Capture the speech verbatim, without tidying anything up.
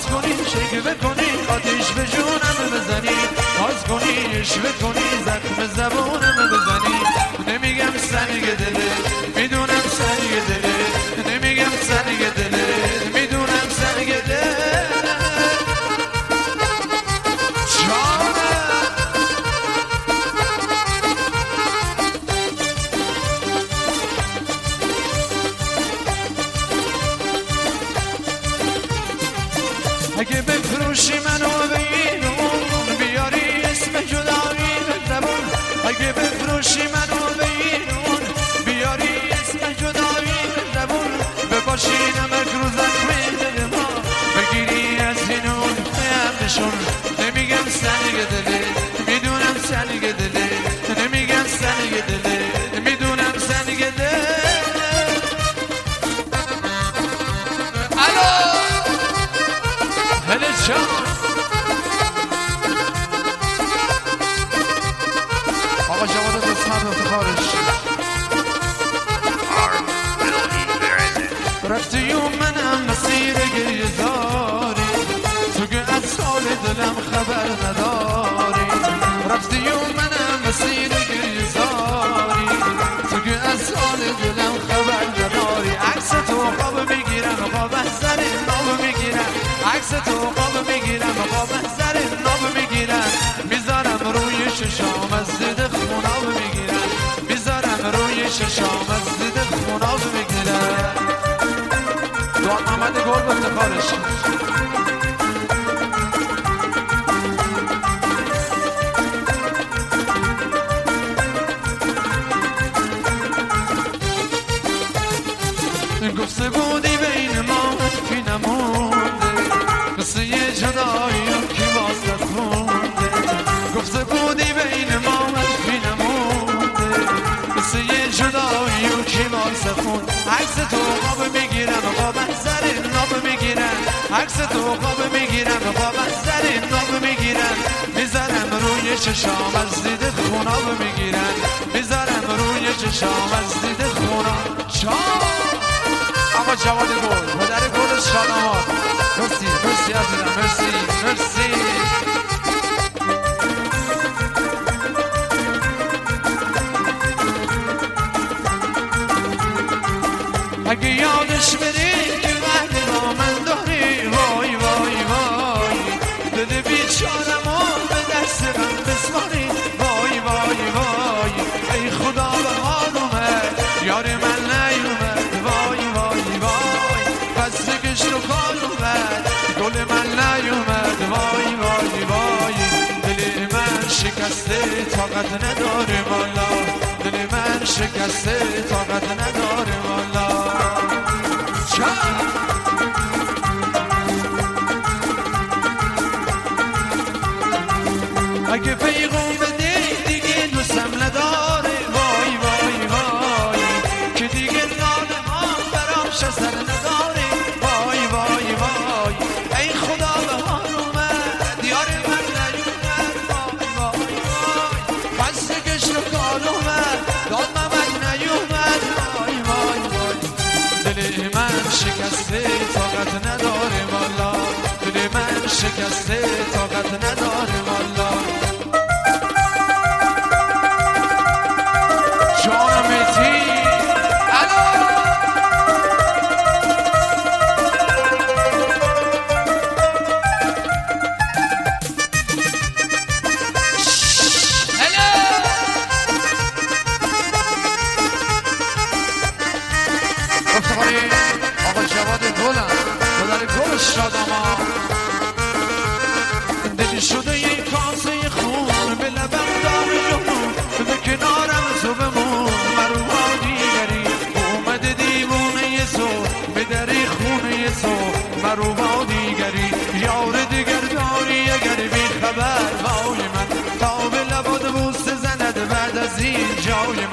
کنی شکوه کنی آتیش به جونم بزنی باز کنی اشوه کنی زخم زبونم بزنی نمیگم سنگ دله میدونم سنگ دله نمیگم سنگ دله میدونم سنگ دله اگه بفروشی منو به اینون بیاری اسم جدایی به زبون اگه بفروشی منو به اینون بیاری اسم جدایی به زبون بپاشی نمک رو زخمی دل ما بگیری از اینون پیمشون نمیگم سنگ دله میدونم سنگ دله نمیگم سنگ دله میدونم سنگ دله هله چند آقا جواد قسمت افتخارش رفتی و منم مسیر گریه زاری تو که از سال دلم خبر نداری رفتی و منم مسیر گریه زاری تو که از سال دلم خبر نداری عکس تو خواب میگیرم خواب از سر ناب میگیرم عکس تو خواب میگیرم خواب از سر ناب میگیرم میذارم روی ششام از زید خوناب میگیرم میذارم روی ششام از زید خوناب میگیرم دعا محمد گل به افتخارش گفته بودی بین ما حرفی نمونده قصه جدایی که واسط مونده گفته بودی بین ما حرفی نمونده قصه جدایی که واسط مونده عکس تو خواب میگیرم خواب از سر ناب میگیرم عکس تو خواب میگیرم خواب از سر ناب میگیرم میذارم روی چشام از دید خوناب میگیرم میذارم روی چشام از دید خوناب چام آقا جواد گل پدر گل شاداماد مرسی مرسی عزیزم مرسی مرسی اگه یادش بری که وحدی با من داری وای وای وای دل بیچارمو به دست من بسپاری وای وای وای ای خدا به حال اومد یار من نیومد وای وای وای بستگش رو کار اومد گل من نیومد وای وای وای دل من شکسته طاقت نداره والا دل من شکسته طاقت نداره والا اگه پیغام بده دیگه دوستم نداره وای وای وای که دیگه ناله ها براش اثر نداره وای وای وای ای خدا به حال اومد یار من نیومد وای وای وای بستگش رو کار اومد داد محمد نیومد وای وای وای دل من شکسته طاقت نداره والا دل من شکسته طاقت نداره والا آقا جواد گلم پدر گل شاداماد دلی شده یک کاسه خون به لبم داری جنون به کنارم تو بمون مروا دیگری اومده دیوونه تو به دری خونه تو مروا دیگری یار دیگر داری اگر بی خبر وای من تا به لباد بوسه زند بعد از این جای